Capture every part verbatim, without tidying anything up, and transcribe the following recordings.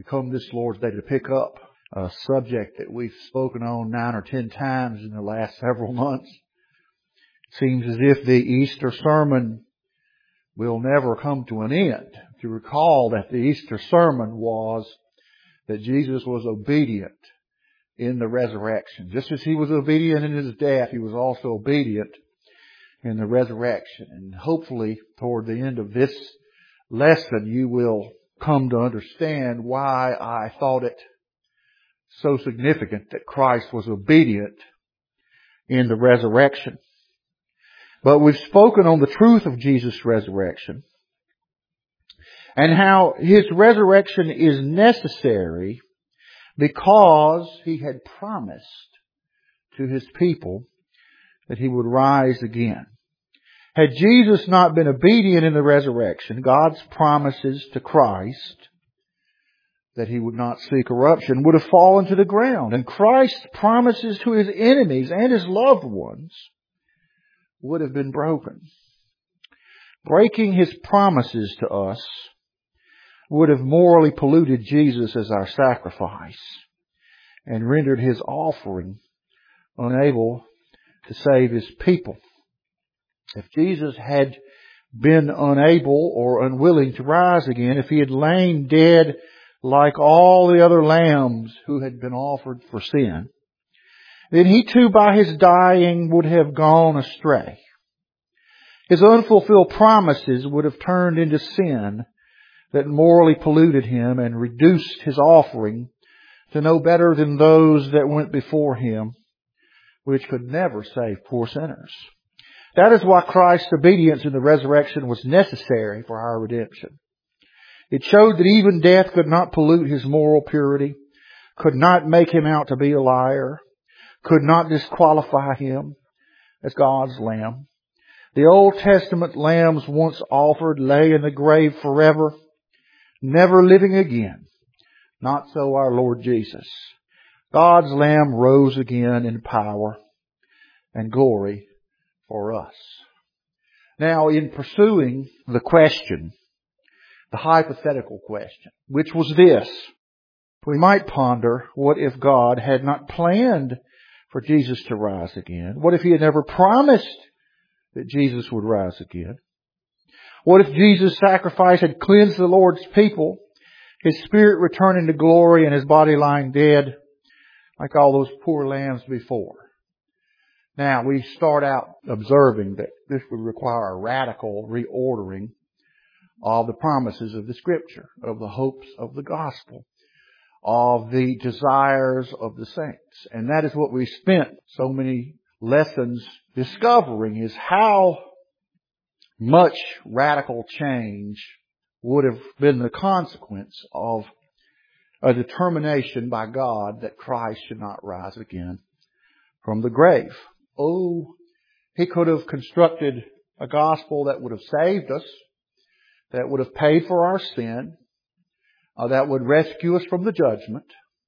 We come this Lord's Day to pick up a subject that we've spoken on nine or ten times in the last several months. It seems as if the Easter sermon will never come to an end. To recall that the Easter sermon was that Jesus was obedient in the resurrection. Just as He was obedient in His death, He was also obedient in the resurrection. And hopefully, toward the end of this lesson, you will come to understand why I thought it so significant that Christ was obedient in the resurrection. But we've spoken on the truth of Jesus' resurrection and how His resurrection is necessary because He had promised to His people that He would rise again. Had Jesus not been obedient in the resurrection, God's promises to Christ that He would not see corruption would have fallen to the ground. And Christ's promises to His enemies and His loved ones would have been broken. Breaking His promises to us would have morally polluted Jesus as our sacrifice and rendered His offering unable to save His people. If Jesus had been unable or unwilling to rise again, if He had lain dead like all the other lambs who had been offered for sin, then He too by His dying would have gone astray. His unfulfilled promises would have turned into sin that morally polluted Him and reduced His offering to no better than those that went before Him, which could never save poor sinners. That is why Christ's obedience in the resurrection was necessary for our redemption. It showed that even death could not pollute His moral purity, could not make Him out to be a liar, could not disqualify Him as God's Lamb. The Old Testament lambs once offered lay in the grave forever, never living again. Not so our Lord Jesus. God's Lamb rose again in power and glory for us. Now, in pursuing the question, the hypothetical question, which was this, we might ponder, what if God had not planned for Jesus to rise again? What if He had never promised that Jesus would rise again? What if Jesus' sacrifice had cleansed the Lord's people, His Spirit returning to glory and His body lying dead like all those poor lambs before? Now, we start out observing that this would require a radical reordering of the promises of the Scripture, of the hopes of the gospel, of the desires of the saints. And that is what we spent so many lessons discovering, is how much radical change would have been the consequence of a determination by God that Christ should not rise again from the grave. Oh, He could have constructed a gospel that would have saved us, that would have paid for our sin, uh, that would rescue us from the judgment.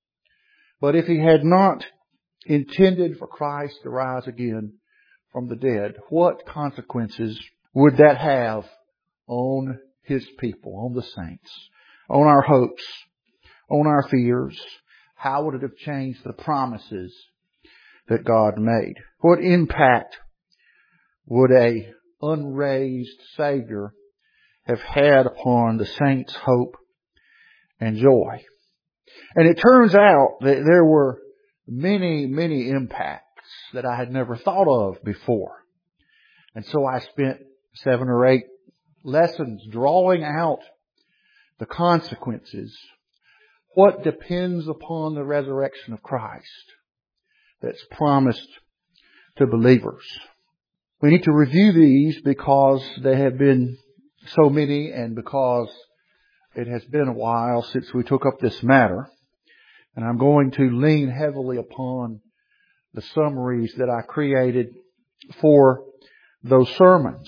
But if He had not intended for Christ to rise again from the dead, what consequences would that have on His people, on the saints, on our hopes, on our fears? How would it have changed the promises that God made? What impact would a unraised Savior have had upon the saints' hope and joy? And it turns out that there were many, many impacts that I had never thought of before. And so I spent seven or eight lessons drawing out the consequences. What depends upon the resurrection of Christ that's promised to believers? We need to review these because they have been so many and because it has been a while since we took up this matter. And I'm going to lean heavily upon the summaries that I created for those sermons.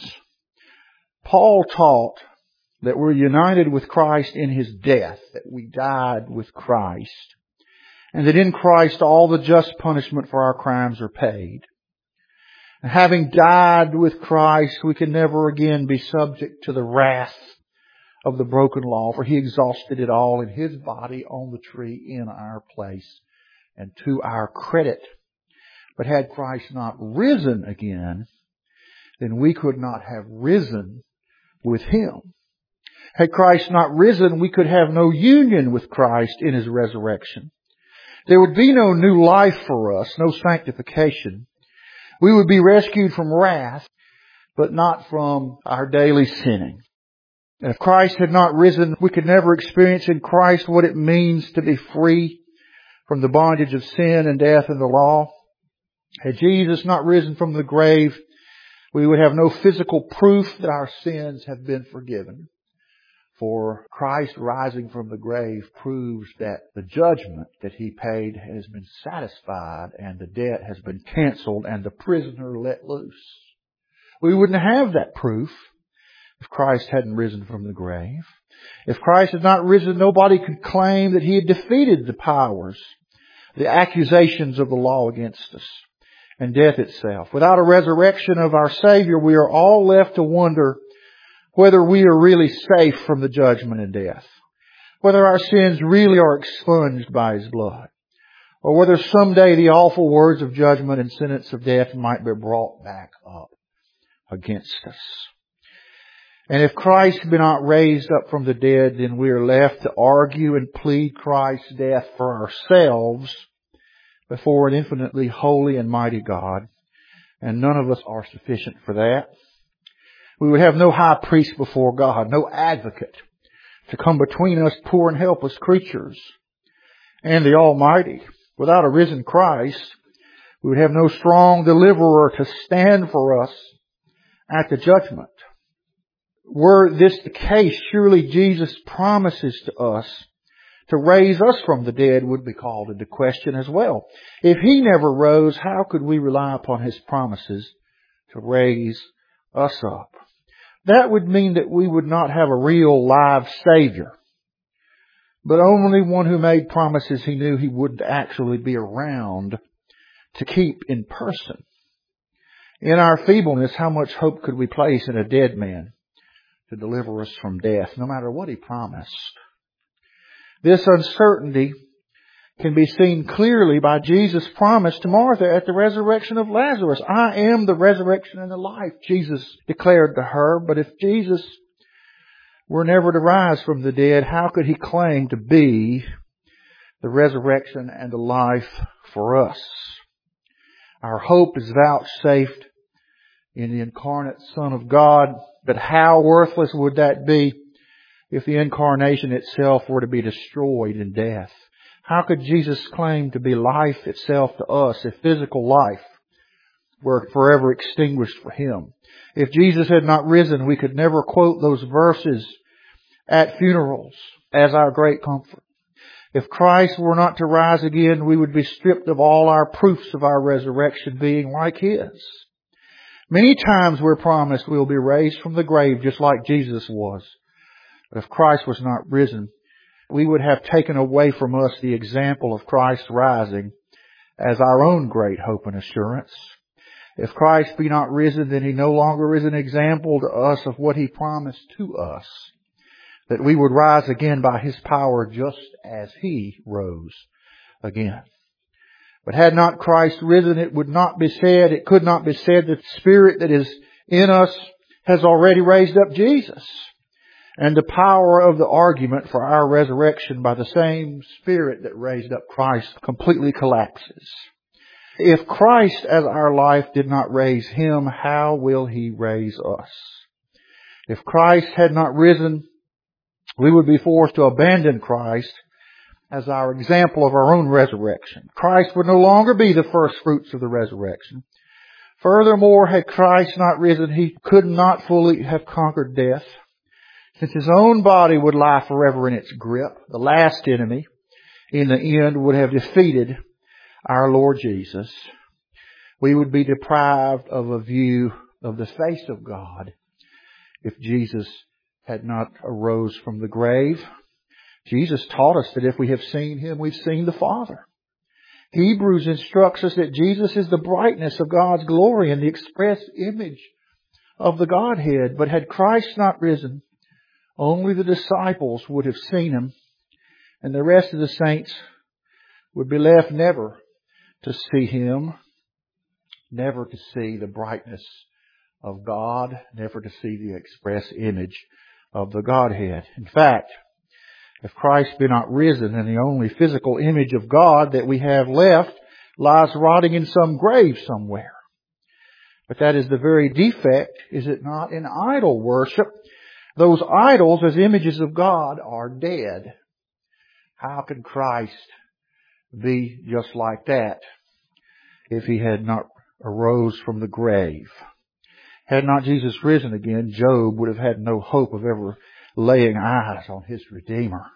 Paul taught that we're united with Christ in His death, that we died with Christ, and that in Christ all the just punishment for our crimes are paid. And having died with Christ, we can never again be subject to the wrath of the broken law, for He exhausted it all in His body on the tree in our place and to our credit. But had Christ not risen again, then we could not have risen with Him. Had Christ not risen, we could have no union with Christ in His resurrection. There would be no new life for us, no sanctification. We would be rescued from wrath, but not from our daily sinning. And if Christ had not risen, we could never experience in Christ what it means to be free from the bondage of sin and death and the law. Had Jesus not risen from the grave, we would have no physical proof that our sins have been forgiven. For Christ rising from the grave proves that the judgment that He paid has been satisfied and the debt has been canceled and the prisoner let loose. We wouldn't have that proof if Christ hadn't risen from the grave. If Christ had not risen, nobody could claim that He had defeated the powers, the accusations of the law against us, and death itself. Without a resurrection of our Savior, we are all left to wonder whether we are really safe from the judgment and death, whether our sins really are expunged by His blood, or whether someday the awful words of judgment and sentence of death might be brought back up against us. And if Christ be not raised up from the dead, then we are left to argue and plead Christ's death for ourselves before an infinitely holy and mighty God, and none of us are sufficient for that. We would have no high priest before God, no advocate to come between us poor and helpless creatures and the Almighty. Without a risen Christ, we would have no strong deliverer to stand for us at the judgment. Were this the case, surely Jesus' promises to us to raise us from the dead would be called into question as well. If He never rose, how could we rely upon His promises to raise us up? That would mean that we would not have a real live Savior, but only one who made promises He knew He wouldn't actually be around to keep in person. In our feebleness, how much hope could we place in a dead man to deliver us from death, no matter what He promised? This uncertainty can be seen clearly by Jesus' promise to Martha at the resurrection of Lazarus. I am the resurrection and the life, Jesus declared to her. But if Jesus were never to rise from the dead, how could He claim to be the resurrection and the life for us? Our hope is vouchsafed in the incarnate Son of God, but how worthless would that be if the incarnation itself were to be destroyed in death? How could Jesus claim to be life itself to us if physical life were forever extinguished for Him? If Jesus had not risen, we could never quote those verses at funerals as our great comfort. If Christ were not to rise again, we would be stripped of all our proofs of our resurrection being like His. Many times we're promised we'll be raised from the grave just like Jesus was. But if Christ was not risen, we would have taken away from us the example of Christ rising as our own great hope and assurance. If Christ be not risen, then He no longer is an example to us of what He promised to us, that we would rise again by His power just as He rose again. But had not Christ risen, it would not be said, it could not be said that the Spirit that is in us has already raised up Jesus. And the power of the argument for our resurrection by the same Spirit that raised up Christ completely collapses. If Christ as our life did not raise Him, how will He raise us? If Christ had not risen, we would be forced to abandon Christ as our example of our own resurrection. Christ would no longer be the first fruits of the resurrection. Furthermore, had Christ not risen, He could not fully have conquered death. Since His own body would lie forever in its grip, the last enemy in the end would have defeated our Lord Jesus. We would be deprived of a view of the face of God if Jesus had not arose from the grave. Jesus taught us that if we have seen Him, we've seen the Father. Hebrews instructs us that Jesus is the brightness of God's glory and the express image of the Godhead. But had Christ not risen, Only the disciples would have seen Him, and the rest of the saints would be left never to see Him, never to see the brightness of God, never to see the express image of the Godhead. In fact, if Christ be not risen, and the only physical image of God that we have left lies rotting in some grave somewhere. But that is the very defect, is it not, in idol worship? Those idols as images of God are dead. How can Christ be just like that if He had not arose from the grave? Had not Jesus risen again, Job would have had no hope of ever laying eyes on his Redeemer.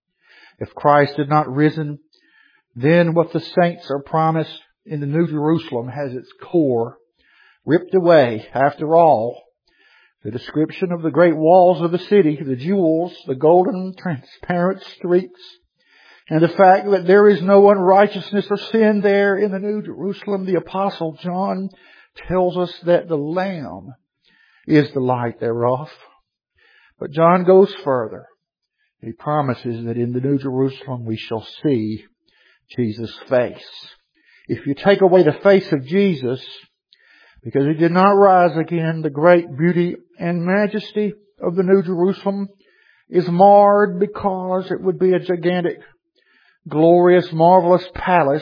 If Christ had not risen, then what the saints are promised in the New Jerusalem has its core ripped away. After all, the description of the great walls of the city, the jewels, the golden transparent streets, and the fact that there is no unrighteousness or sin there in the New Jerusalem, the Apostle John tells us that the Lamb is the light thereof. But John goes further. He promises that in the New Jerusalem we shall see Jesus' face. If you take away the face of Jesus, because He did not rise again, the great beauty and majesty of the New Jerusalem is marred, because it would be a gigantic, glorious, marvelous palace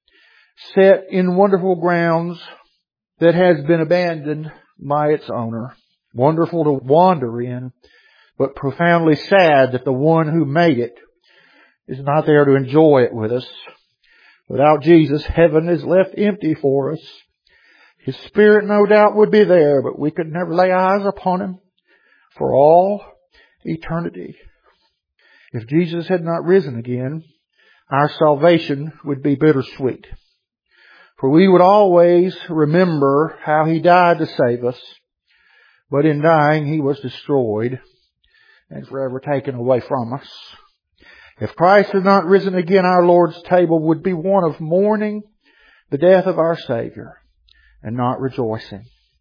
set in wonderful grounds that has been abandoned by its owner. Wonderful to wander in, but profoundly sad that the one who made it is not there to enjoy it with us. Without Jesus, heaven is left empty for us. His Spirit no doubt would be there, but we could never lay eyes upon Him for all eternity. If Jesus had not risen again, our salvation would be bittersweet. For we would always remember how He died to save us, but in dying He was destroyed and forever taken away from us. If Christ had not risen again, our Lord's table would be one of mourning the death of our Savior and not rejoicing.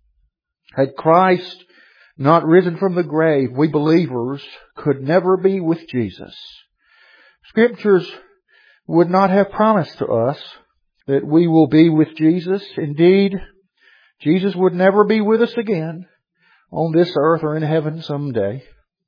Had Christ not risen from the grave, we believers could never be with Jesus. Scriptures would not have promised to us that we will be with Jesus. Indeed, Jesus would never be with us again on this earth or in heaven someday.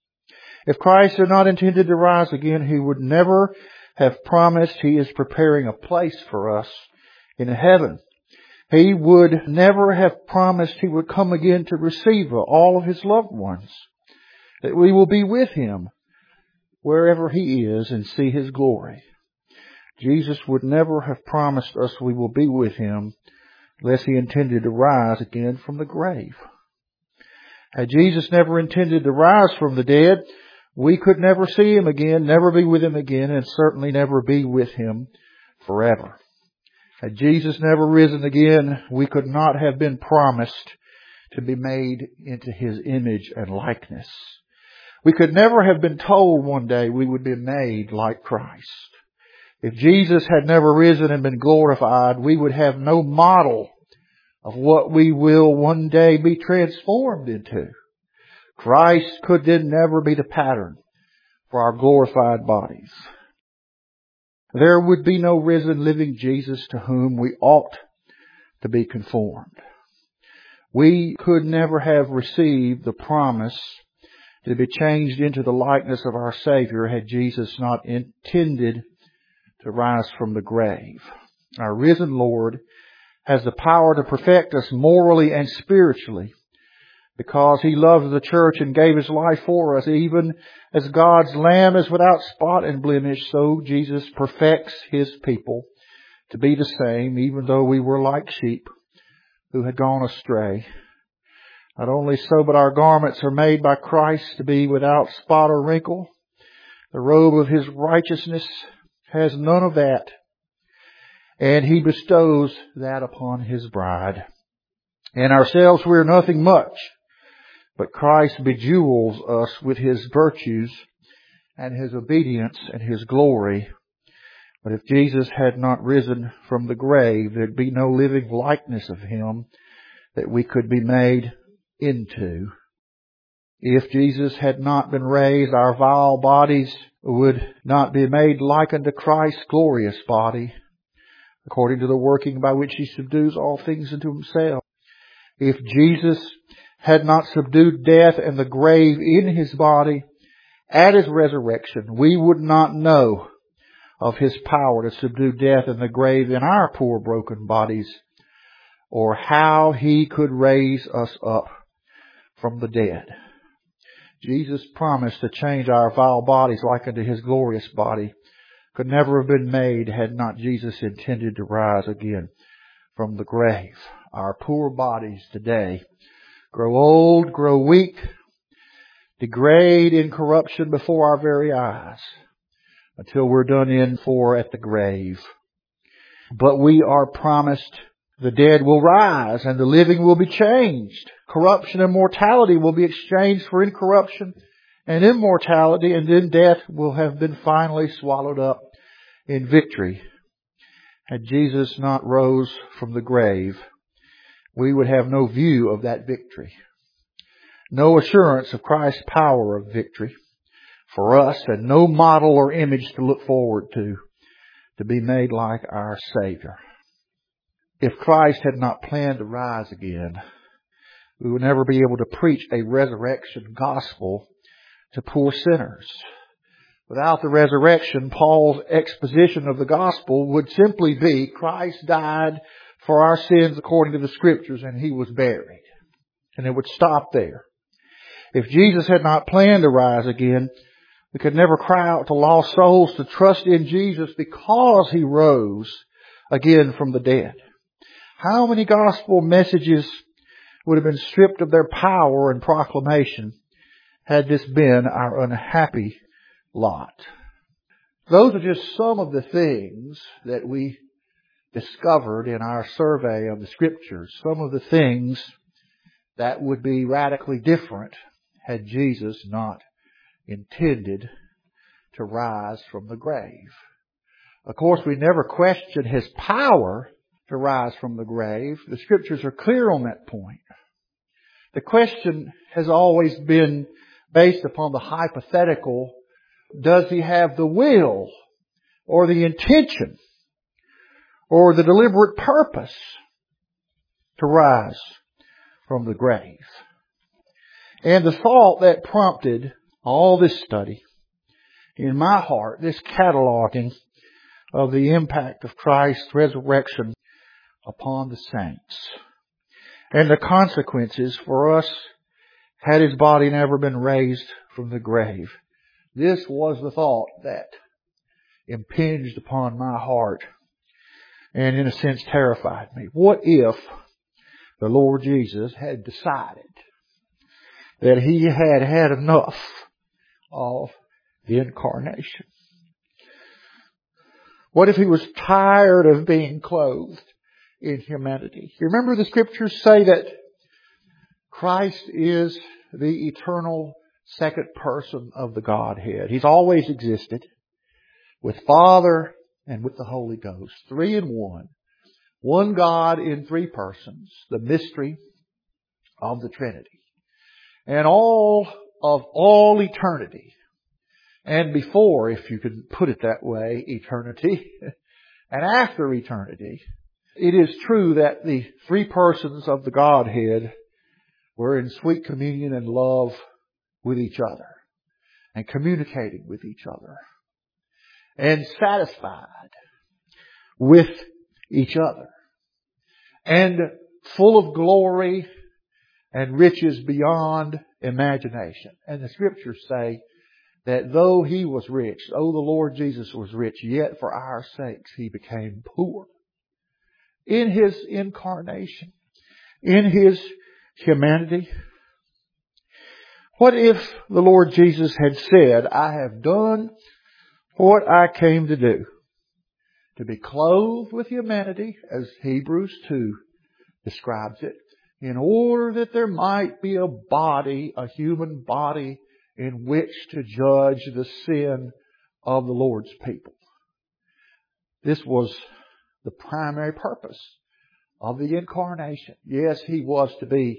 If Christ had not intended to rise again, He would never have promised He is preparing a place for us in heaven. He would never have promised He would come again to receive all of His loved ones, that we will be with Him wherever He is and see His glory. Jesus would never have promised us we will be with Him unless He intended to rise again from the grave. Had Jesus never intended to rise from the dead, we could never see Him again, never be with Him again, and certainly never be with Him forever. Had Jesus never risen again, we could not have been promised to be made into His image and likeness. We could never have been told one day we would be made like Christ. If Jesus had never risen and been glorified, we would have no model of what we will one day be transformed into. Christ could then never be the pattern for our glorified bodies. There would be no risen living Jesus to whom we ought to be conformed. We could never have received the promise to be changed into the likeness of our Savior had Jesus not intended to rise from the grave. Our risen Lord has the power to perfect us morally and spiritually, because He loves the church and gave His life for us. Even as God's Lamb is without spot and blemish, so Jesus perfects His people to be the same, even though we were like sheep who had gone astray. Not only so, but our garments are made by Christ to be without spot or wrinkle. The robe of His righteousness has none of that, and He bestows that upon His bride. In ourselves we are nothing much, but Christ bejewels us with His virtues and His obedience and His glory. But if Jesus had not risen from the grave, there'd be no living likeness of Him that we could be made into. If Jesus had not been raised, our vile bodies would not be made like unto Christ's glorious body, according to the working by which He subdues all things into Himself. If Jesus had not subdued death and the grave in His body at His resurrection, we would not know of His power to subdue death and the grave in our poor broken bodies, or how He could raise us up from the dead. Jesus' promise to change our vile bodies like unto His glorious body could never have been made had not Jesus intended to rise again from the grave. Our poor bodies today grow old, grow weak, degrade in corruption before our very eyes until we're done in for at the grave. But we are promised the dead will rise and the living will be changed. Corruption and mortality will be exchanged for incorruption and immortality, and then death will have been finally swallowed up in victory. Had Jesus not rose from the grave, we would have no view of that victory, no assurance of Christ's power of victory for us, and no model or image to look forward to, to be made like our Savior. If Christ had not planned to rise again, we would never be able to preach a resurrection gospel to poor sinners. Without the resurrection, Paul's exposition of the gospel would simply be Christ died for our sins according to the Scriptures, and He was buried. And it would stop there. If Jesus had not planned to rise again, we could never cry out to lost souls to trust in Jesus because He rose again from the dead. How many gospel messages would have been stripped of their power and proclamation had this been our unhappy lot? Those are just some of the things that we discovered in our survey of the Scriptures. Some of the things that would be radically different had Jesus not intended to rise from the grave. Of course, we never question His power to rise from the grave. The Scriptures are clear on that point. The question has always been based upon the hypothetical, does He have the will or the intention or the deliberate purpose to rise from the grave? And the thought that prompted all this study in my heart, this cataloging of the impact of Christ's resurrection upon the saints and the consequences for us had His body never been raised from the grave. This was the thought that impinged upon my heart and in a sense terrified me. What if the Lord Jesus had decided that He had had enough of the incarnation? What if He was tired of being clothed in humanity? You remember the Scriptures say that Christ is the eternal second person of the Godhead. He's always existed with Father and with the Holy Ghost. Three in one. One God in three persons. The mystery of the Trinity. And all of all eternity, and before, if you could put it that way, eternity, and after eternity, it is true that the three persons of the Godhead were in sweet communion and love with each other, and communicating with each other, and satisfied with each other, and full of glory and riches beyond imagination. And the Scriptures say that though He was rich, though the Lord Jesus was rich, yet for our sakes He became poor. In His incarnation, in His humanity. What if the Lord Jesus had said, I have done what I came to do? To be clothed with humanity, as Hebrews two describes it, in order that there might be a body, a human body, in which to judge the sin of the Lord's people. This was the primary purpose of the incarnation. Yes, He was to be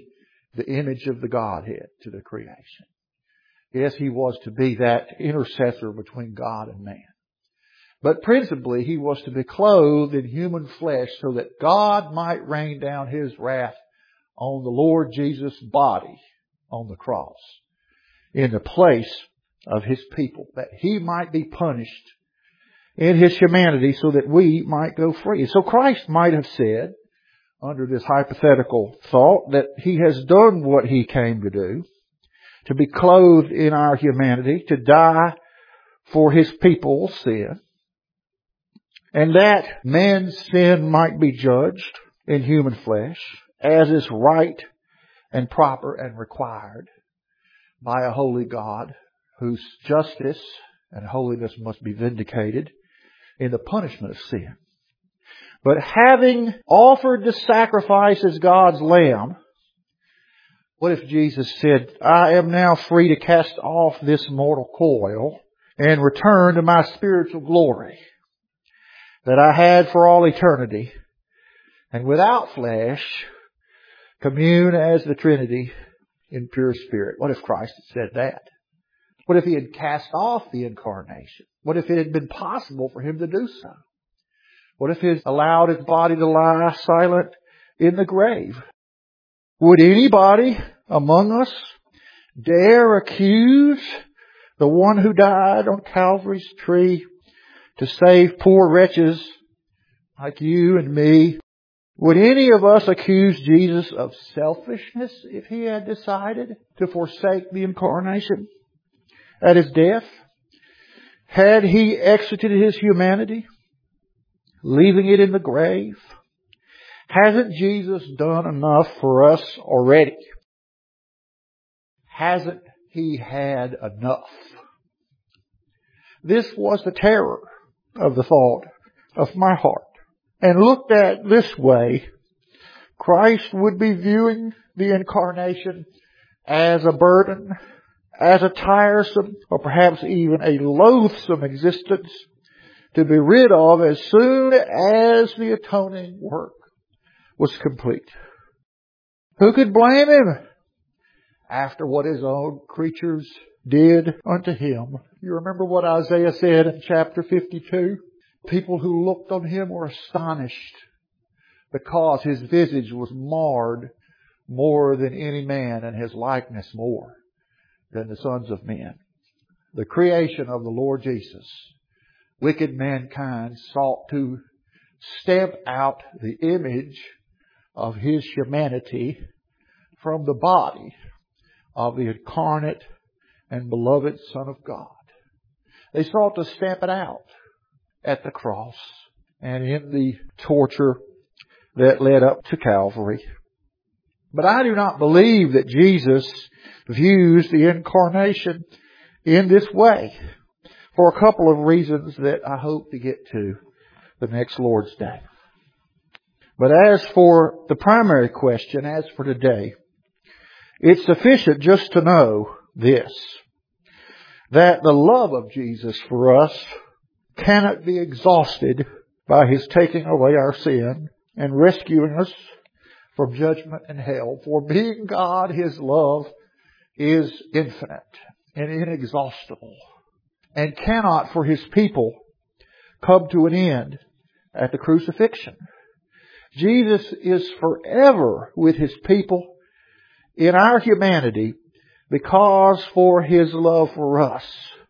the image of the Godhead to the creation. Yes, He was to be that intercessor between God and man. But principally, He was to be clothed in human flesh so that God might rain down His wrath on the Lord Jesus' body on the cross in the place of His people, that He might be punished in His humanity so that we might go free. So Christ might have said, under this hypothetical thought, that He has done what He came to do, to be clothed in our humanity, to die for His people's sin, and that man's sin might be judged in human flesh, as is right and proper and required by a holy God whose justice and holiness must be vindicated in the punishment of sin. But having offered the sacrifice as God's lamb, what if Jesus said, I am now free to cast off this mortal coil and return to my spiritual glory that I had for all eternity, and without flesh commune as the Trinity in pure spirit? What if Christ had said that? What if He had cast off the incarnation? What if it had been possible for Him to do so? What if He had allowed His body to lie silent in the grave? Would anybody among us dare accuse the one who died on Calvary's tree to save poor wretches like you and me? Would any of us accuse Jesus of selfishness if He had decided to forsake the incarnation at His death? Had He exited His humanity, leaving it in the grave? Hasn't Jesus done enough for us already? Hasn't He had enough? This was the terror of the thought of my heart. And looked at this way, Christ would be viewing the incarnation as a burden, as a tiresome, or perhaps even a loathsome existence to be rid of as soon as the atoning work was complete. Who could blame Him after what His own creatures did unto Him? You remember what Isaiah said in chapter fifty-two? People who looked on Him were astonished because His visage was marred more than any man and His likeness more than the sons of men. The creation of the Lord Jesus, wicked mankind sought to stamp out the image of His humanity from the body of the incarnate and beloved Son of God. They sought to stamp it out at the cross and in the torture that led up to Calvary. But I do not believe that Jesus views the incarnation in this way, for a couple of reasons that I hope to get to the next Lord's Day. But as for the primary question, as for today, it's sufficient just to know this, that the love of Jesus for us cannot be exhausted by His taking away our sin and rescuing us from judgment and hell. For being God, His love is infinite and inexhaustible, and cannot for His people come to an end at the crucifixion. Jesus is forever with His people in our humanity because for His love for us,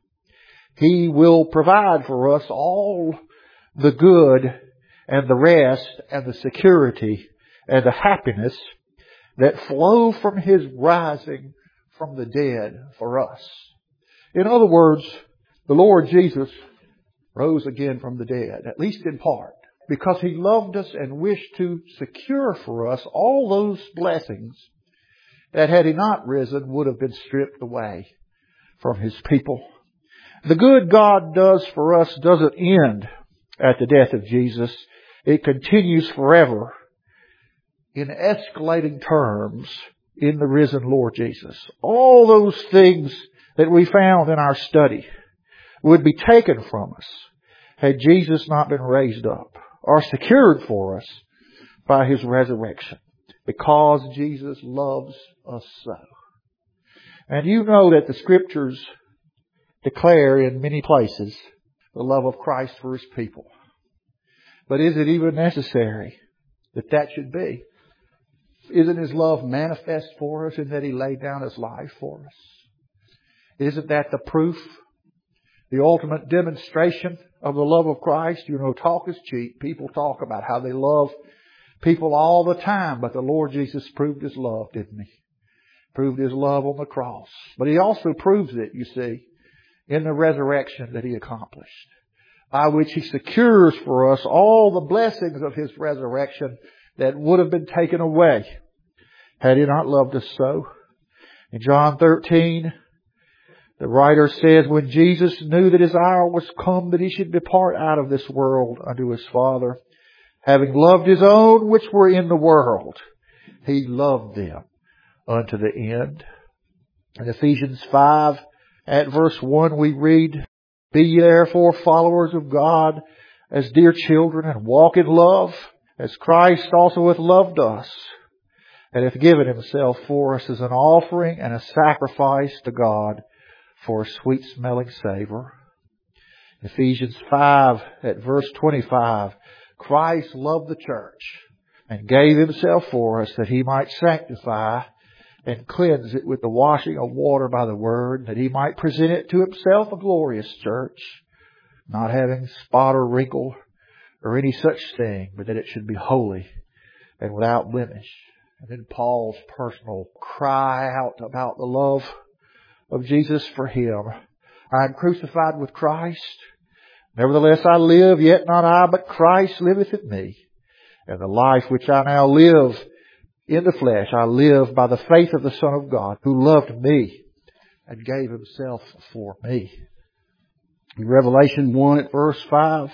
He will provide for us all the good and the rest and the security and the happiness that flow from His rising from the dead for us. In other words, the Lord Jesus rose again from the dead, at least in part, because He loved us and wished to secure for us all those blessings that had He not risen would have been stripped away from His people. The good God does for us doesn't end at the death of Jesus. It continues forever in escalating terms in the risen Lord Jesus. All those things that we found in our study would be taken from us had Jesus not been raised up, or secured for us by His resurrection. because Jesus loves us so. And you know that the Scriptures declare in many places the love of Christ for His people. But is it even necessary that that should be? Isn't His love manifest for us in that He laid down His life for us? Isn't that the proof, the ultimate demonstration of the love of Christ? You know, talk is cheap. People talk about how they love people all the time, but the Lord Jesus proved His love, didn't He? Proved His love on the cross. But He also proves it, you see, in the resurrection that He accomplished, by which He secures for us all the blessings of His resurrection that would have been taken away had He not loved us so. In John thirteen, the writer says, when Jesus knew that His hour was come that He should depart out of this world unto His Father, having loved His own which were in the world, He loved them unto the end. In Ephesians five, at verse one, we read, be ye therefore followers of God as dear children, and walk in love, as Christ also hath loved us, and hath given Himself for us as an offering and a sacrifice to God for a sweet-smelling savor. Ephesians five, at verse twenty-five, Christ loved the church and gave Himself for us that He might sanctify and cleanse it with the washing of water by the Word, that He might present it to Himself a glorious church, not having spot or wrinkle or any such thing, but that it should be holy and without blemish. And then Paul's personal cry out about the love of Jesus for him. I am crucified with Christ. Nevertheless I live, yet not I, but Christ liveth in me. And the life which I now live in the flesh, I live by the faith of the Son of God, who loved me and gave Himself for me. In Revelation one at verse five,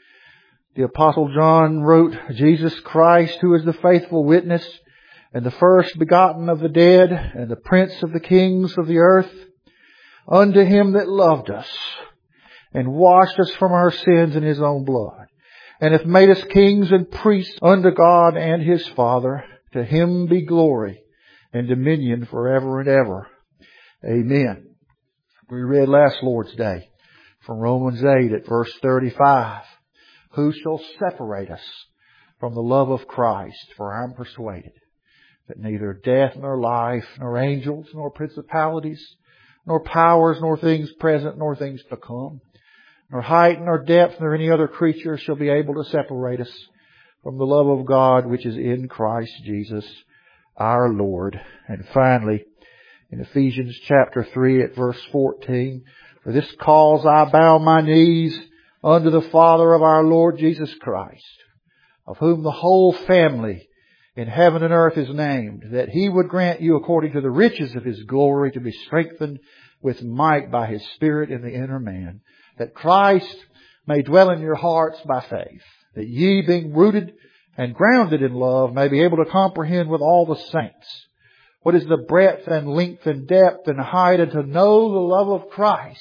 the Apostle John wrote, Jesus Christ, who is the faithful witness, and the first begotten of the dead, and the prince of the kings of the earth, unto Him that loved us, and washed us from our sins in His own blood, and hath made us kings and priests unto God and His Father. To Him be glory and dominion forever and ever. Amen. We read last Lord's Day from Romans eight at verse thirty-five. Who shall separate us from the love of Christ? For I am persuaded that neither death nor life, nor angels, nor principalities, nor powers, nor things present, nor things to come, nor height, nor depth, nor any other creature shall be able to separate us from the love of God which is in Christ Jesus our Lord. And finally, in Ephesians chapter three at verse fourteen, for this cause I bow my knees unto the Father of our Lord Jesus Christ, of whom the whole family in heaven and earth is named, that He would grant you according to the riches of His glory to be strengthened with might by His Spirit in the inner man, that Christ may dwell in your hearts by faith, that ye, being rooted and grounded in love, may be able to comprehend with all the saints what is the breadth and length and depth and height, and to know the love of Christ,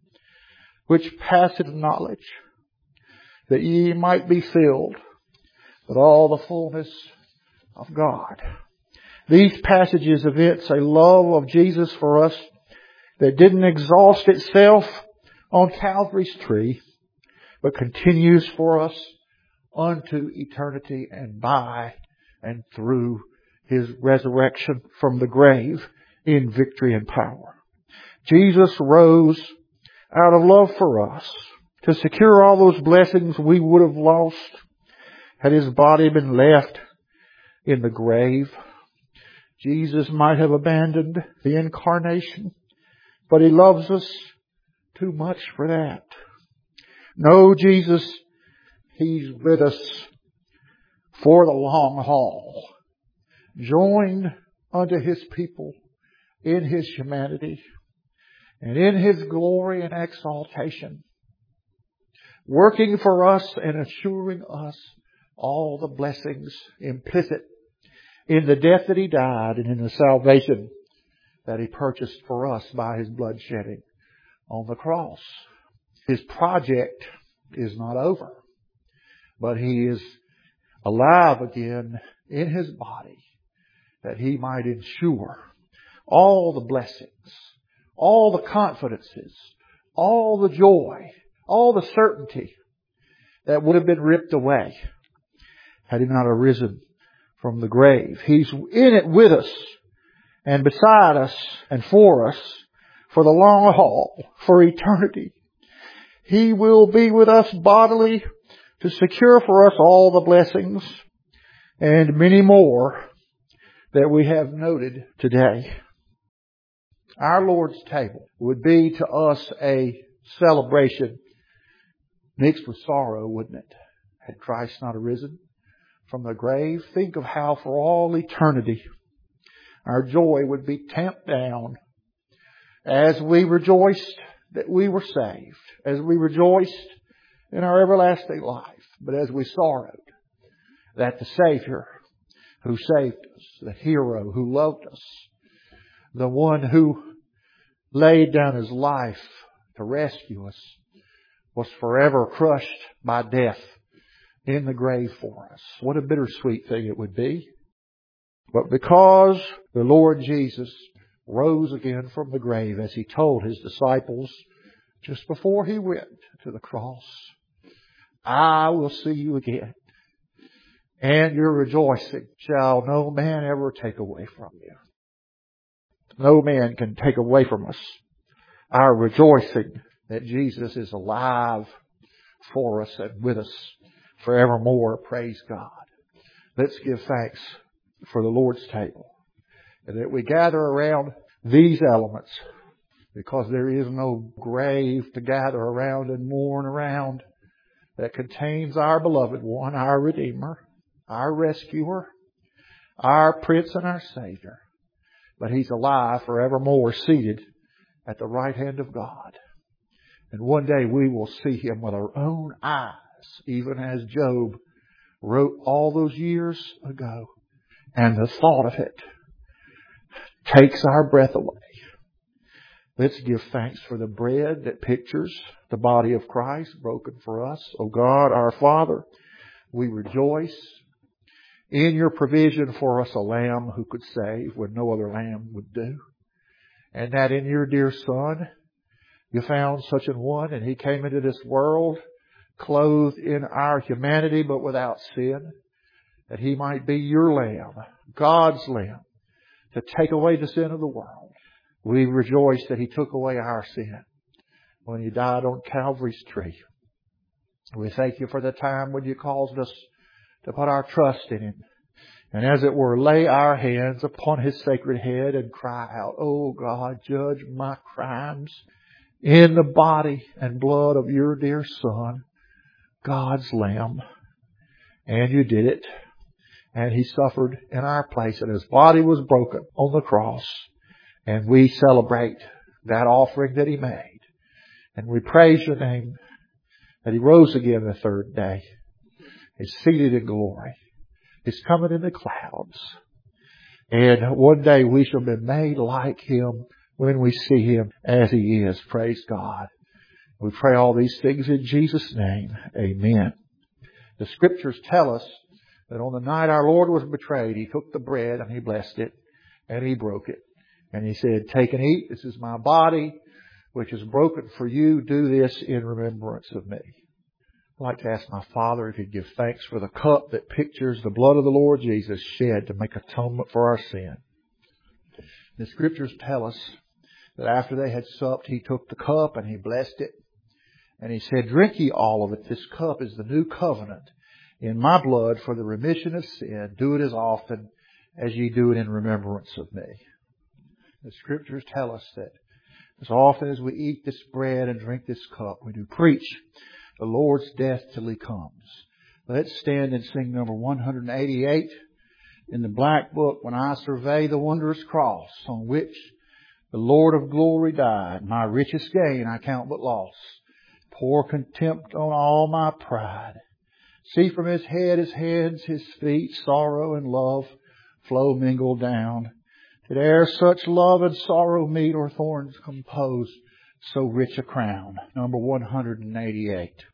which passeth knowledge, that ye might be filled with all the fullness of God. These passages evince a love of Jesus for us that didn't exhaust itself on Calvary's tree, but continues for us unto eternity and by and through His resurrection from the grave in victory and power. Jesus rose out of love for us to secure all those blessings we would have lost had His body been left in the grave. Jesus might have abandoned the incarnation, but He loves us too much for that. No, Jesus, He's with us for the long haul, joined unto His people in His humanity and in His glory and exaltation, working for us and assuring us all the blessings implicit in the death that He died and in the salvation that He purchased for us by His blood shedding on the cross. His project is not over, but He is alive again in His body, that He might ensure all the blessings, all the confidences, all the joy, all the certainty that would have been ripped away had He not arisen from the grave. He's in it with us and beside us and for us for the long haul, for eternity. He will be with us bodily to secure for us all the blessings and many more that we have noted today. Our Lord's table would be to us a celebration mixed with sorrow, wouldn't it? Had Christ not arisen from the grave, think of how for all eternity our joy would be tamped down as we rejoiced that we were saved, as we rejoiced in our everlasting life, but as we sorrowed that the Savior who saved us, the hero who loved us, the one who laid down His life to rescue us, was forever crushed by death in the grave for us. What a bittersweet thing it would be. But because the Lord Jesus rose again from the grave, as He told His disciples just before He went to the cross, I will see you again, and your rejoicing shall no man ever take away from you. No man can take away from us our rejoicing that Jesus is alive for us and with us forevermore. Praise God. Let's give thanks for the Lord's table, and that we gather around these elements, because there is no grave to gather around and mourn around that contains our beloved one, our Redeemer, our Rescuer, our Prince and our Savior. But He's alive forevermore, seated at the right hand of God. And one day we will see Him with our own eyes, even as Job wrote all those years ago. And the thought of it takes our breath away. Let's give thanks for the bread that pictures the body of Christ broken for us. O God, our Father, we rejoice in your provision for us a lamb who could save when no other lamb would do. And that in your dear Son, you found such an one, and He came into this world clothed in our humanity but without sin, that He might be your lamb, God's lamb, to take away the sin of the world. We rejoice that He took away our sin when He died on Calvary's tree. We thank you for the time when you caused us to put our trust in Him, and as it were, lay our hands upon His sacred head and cry out, "Oh God, judge my crimes in the body and blood of your dear Son, God's Lamb." And you did it. And He suffered in our place, and His body was broken on the cross. And we celebrate that offering that He made. And we praise your name that He rose again the third day. He's seated in glory. He's coming in the clouds. And one day we shall be made like Him when we see Him as He is. Praise God. We pray all these things in Jesus' name. Amen. The Scriptures tell us that on the night our Lord was betrayed, He took the bread and He blessed it and He broke it. And He said, "Take and eat. This is my body, which is broken for you. Do this in remembrance of me." I'd like to ask my Father if He'd give thanks for the cup that pictures the blood of the Lord Jesus shed to make atonement for our sin. The Scriptures tell us that after they had supped, He took the cup and He blessed it. And He said, "Drink ye all of it. This cup is the new covenant in my blood for the remission of sin. Do it as often as ye do it in remembrance of me." The Scriptures tell us that as often as we eat this bread and drink this cup, we do preach the Lord's death till He comes. Let's stand and sing number one eighty-eight in the Black Book, "When I survey the wondrous cross on which the Lord of glory died, my richest gain I count but loss. Pour contempt on all my pride. See from His head, His hands, His feet, sorrow and love flow mingled down. Did e'er such love and sorrow meet, or thorns compose so rich a crown?" Number one eighty-eight.